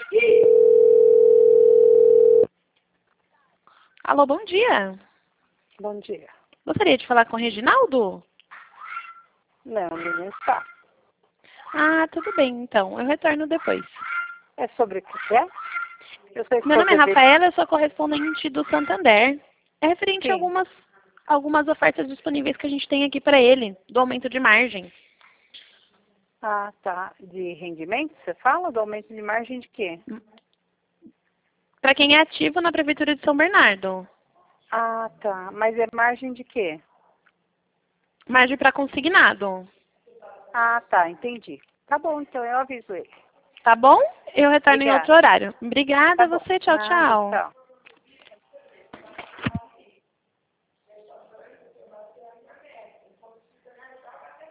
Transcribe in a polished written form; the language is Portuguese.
Alô, bom dia. Bom dia. Gostaria de falar com o Reginaldo? Não, ele não está. Ah, tudo bem, então. Eu retorno depois. É sobre o que é? Eu sou Meu nome é esposa dele. Rafaela, eu sou correspondente do Santander. É referente a Sim. algumas ofertas disponíveis que a gente tem aqui para ele, do aumento de margem. Ah, tá. De rendimento, você fala? Do aumento de margem de quê? Para quem é ativo na Prefeitura de São Bernardo. Ah, tá. Mas é margem de quê? Margem para consignado. Ah, tá. Entendi. Tá bom, então eu aviso ele. Tá bom? Eu retorno em outro Obrigada. horário. Obrigada Tá a bom. você. Tchau, Nada, tchau. tchau.